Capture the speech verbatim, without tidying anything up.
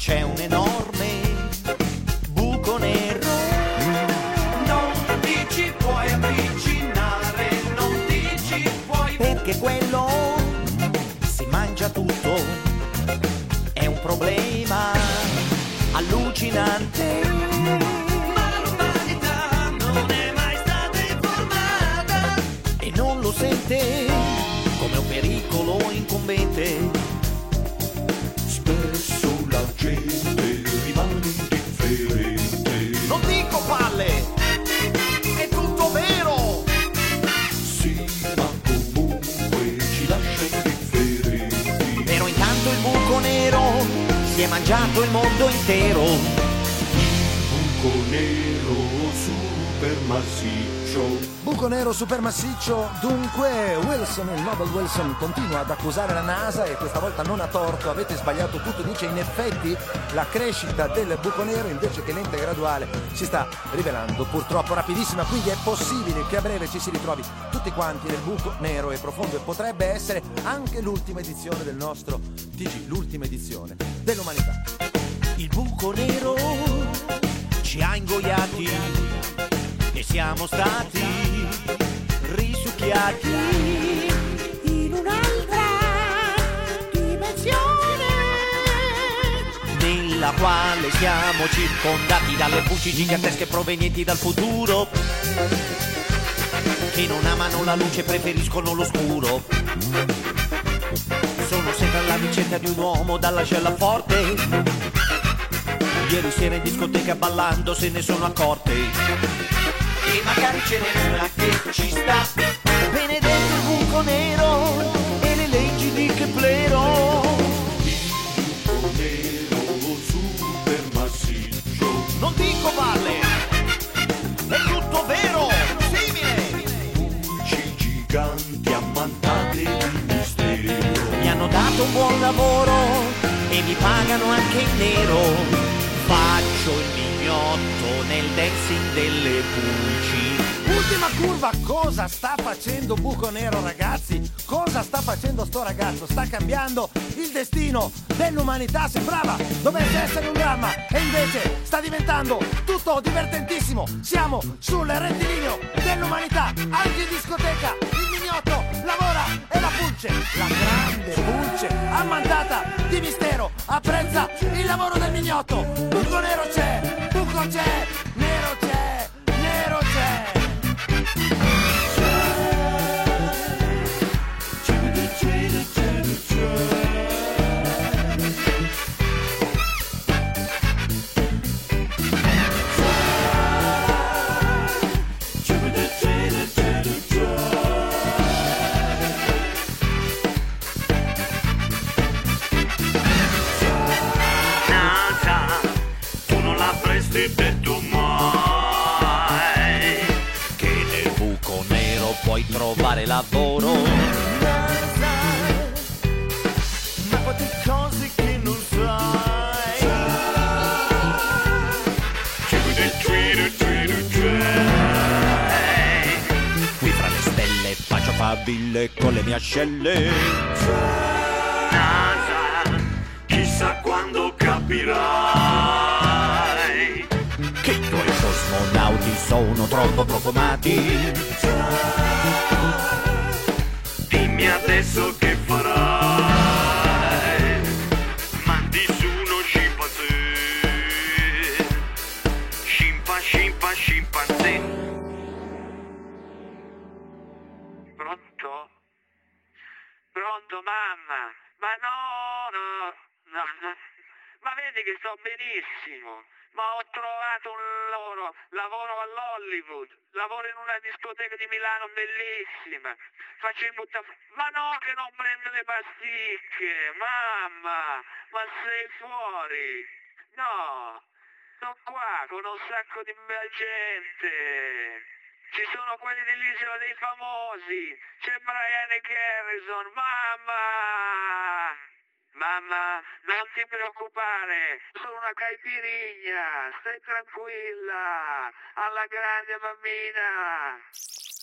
c'è un enorme buco nero. Non ti ci puoi avvicinare, non ti ci puoi, perché quello si mangia tutto, è un problema allucinante. Ma l'umanità non è mai stata informata E non lo sente come un pericolo incombente. Spesso la gente rimane indifferente. Non dico palle, è tutto vero. Sì, ma comunque ci lascia indifferenti. Però intanto il buco nero si è mangiato il mondo intero. Buco nero super massiccio. Buco nero supermassiccio. Dunque Wilson, il Nobel Wilson, continua ad accusare la NASA e questa volta non ha torto. Avete sbagliato tutto. Dice in effetti la crescita del buco nero invece che lenta e graduale si sta rivelando purtroppo rapidissima. Quindi è possibile che a breve ci si ritrovi tutti quanti nel buco nero e profondo, e potrebbe essere anche l'ultima edizione del nostro T G, l'ultima edizione dell'umanità. Il buco nero ci ha ingoiati e siamo stati risucchiati in un'altra dimensione, nella quale siamo circondati dalle voci gigantesche provenienti dal futuro, che non amano la luce, preferiscono l'oscuro. Sono sempre alla ricerca di un uomo dalla cella forte. Ieri sera in discoteca ballando se ne sono accorte. e magari ce n'è una che ci sta. Benedetto il buco nero e le leggi di Keplero. Il buco nero super massiccio. Non dico balle, è tutto vero, simile. Luci giganti ammantate di mistero. Mi hanno dato un buon lavoro e mi pagano anche in nero. Faccio il mignotto nel dancing delle pulci. Ultima curva, cosa sta facendo buco nero, ragazzi? Cosa sta facendo sto ragazzo? Sta cambiando il destino dell'umanità. Sembrava dovesse essere un dramma e invece sta diventando tutto divertentissimo. Siamo sul rettilineo dell'umanità. Anche in discoteca il mignotto lavora e la pulce, la grande pulce ammantata di mistero, apprezza il lavoro del mignotto. Buco nero c'è, buco c'è, nero c'è, nero c'è. Detto mai Che nel buco nero puoi trovare lavoro. Ma quante cose che non sai. Qui fra le stelle faccio faville con le mie ascelle. NASA, chissà quando capirai Che i tuoi cosmonauti sono troppo profumati. dimmi adesso che farai. Mandi su uno scimpanzé, scimpa scimpa scimpanzé. Pronto? Pronto mamma? Ma no, no, no, no. Ma vedi che sto benissimo. Ma ho trovato un lavoro, lavoro all'Hollywood, lavoro in una discoteca di Milano bellissima, faccio il butta... Ma no che non prendo le pasticche, mamma, ma sei fuori? No, sto qua con un sacco di bella gente, ci sono quelli dell'Isola dei Famosi, c'è Brian Garrison, mamma! Mamma, non ti preoccupare, sono una caipirigna, stai tranquilla, alla grande mammina.